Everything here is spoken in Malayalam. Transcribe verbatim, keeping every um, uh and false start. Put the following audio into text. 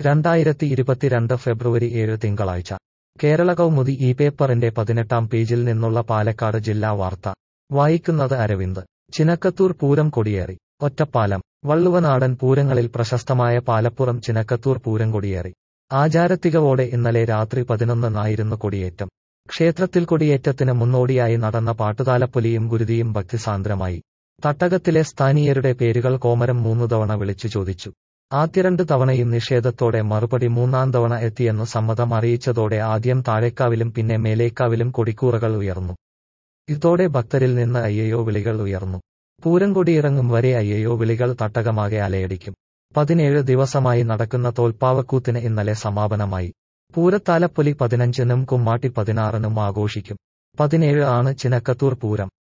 രണ്ടായിരത്തി ഇരുപത്തിരണ്ട് ഫെബ്രുവരി ഏഴ് തിങ്കളാഴ്ച കേരള കൗമുദി ഈ പേപ്പറിന്റെ പതിനെട്ടാം പേജിൽ നിന്നുള്ള പാലക്കാട് ജില്ലാ വാർത്ത വായിക്കുന്നത് അരവിന്ദ്. ചിനക്കത്തൂർ പൂരം കൊടിയേറി. ഒറ്റപ്പാലം. വള്ളുവനാടൻ പൂരങ്ങളിൽ പ്രശസ്തമായ പാലപ്പുറം ചിനക്കത്തൂർ പൂരം കൊടിയേറി. ആചാരത്തികവോടെ ഇന്നലെ രാത്രി പതിനൊന്നിനായിരുന്നു കൊടിയേറ്റം. ക്ഷേത്രത്തിൽ കൊടിയേറ്റത്തിന് മുന്നോടിയായി നടന്ന പാട്ടുതാലപ്പൊലിയും ഗുരുതിയും ഭക്തിസാന്ദ്രമായി. തട്ടകത്തിലെ സ്ഥാനീയരുടെ പേരുകൾ കോമരം മൂന്നു തവണ വിളിച്ചു ചോദിച്ചു. ആദ്യ രണ്ട് തവണയും നിഷേധത്തോടെ മറുപടി മൂന്നാം തവണ എത്തിയെന്നു സമ്മതം അറിയിച്ചതോടെ ആദ്യം താഴേക്കാവിലും പിന്നെ മേലേക്കാവിലും കൊടിക്കൂറകൾ ഉയർന്നു. ഇതോടെ ഭക്തരിൽ നിന്ന് അയ്യയോ വിളികൾ ഉയർന്നു. പൂരം കൊടിയിറങ്ങും വരെ അയ്യയോ വിളികൾ തട്ടകമാകെ അലയടിക്കും. പതിനേഴ് ദിവസമായി നടക്കുന്ന തോൽപ്പാവക്കൂത്തിന് ഇന്നലെ സമാപനമായി. പൂരത്താലപ്പൊലി പതിനഞ്ചിനും കുമ്മാട്ടി പതിനാറിനും ആഘോഷിക്കും. പതിനേഴ് ആണ് ചിനക്കത്തൂർ പൂരം.